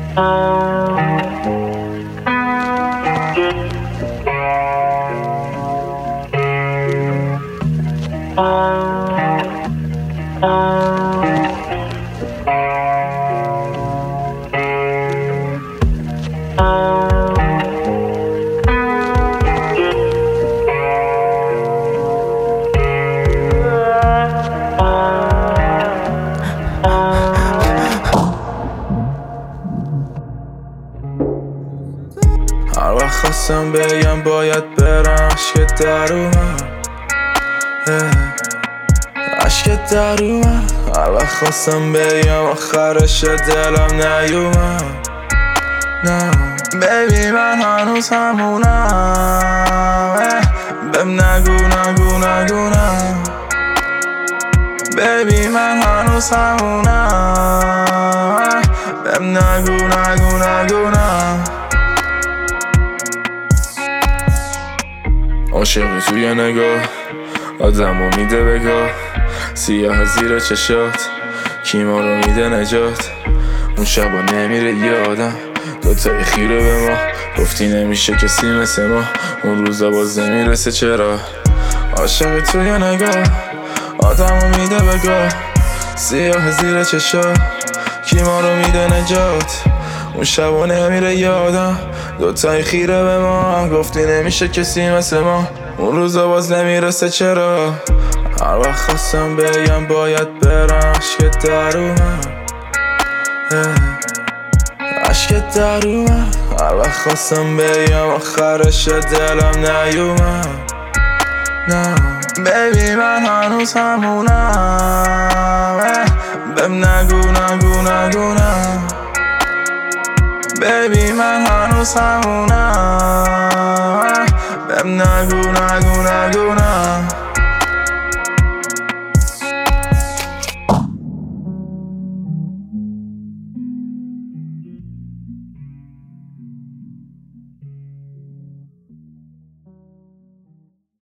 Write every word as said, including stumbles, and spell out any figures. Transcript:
هر وقت خواستم بگم باید برم عشق در اومد، عشق در اومد. هر وقت خواستم بگم آخرش دلم نیومد. نه بیبی من هنوز همونم، بهم نگو نگو نگو نه. بیبی من هنوز همونم، بهم نگو نگو نگو نه. عاشقی توی نگاه آدمو میده بگاه، سیاه زیر چشات کی ما رو میده نجات. اون شبا نمیره یادم دوتای خیره به ما، گفتی نمیشه کسی مثل ما، اون روزا باز نمیرسه چرا. عاشقی توی نگاه آدمو میده بگاه، سیاه زیر چشات کی ما رو میده نجات. اون شبا نمیره یادم دوتای خیره به ما، گفتی نمیشه کسی مثل ما، اون روزا باز نمیرسه چرا. هر وقت خواستم بگم باید برم عشق در اومد، عشق در اومد. هر وقت خواستم بگم آخرش دلم نیومد. نه بیبی من هنوز همونم، بهم نگو نگو نگو نه. بیبی من هنوز همونم، بهم نگو نگو نگو نه.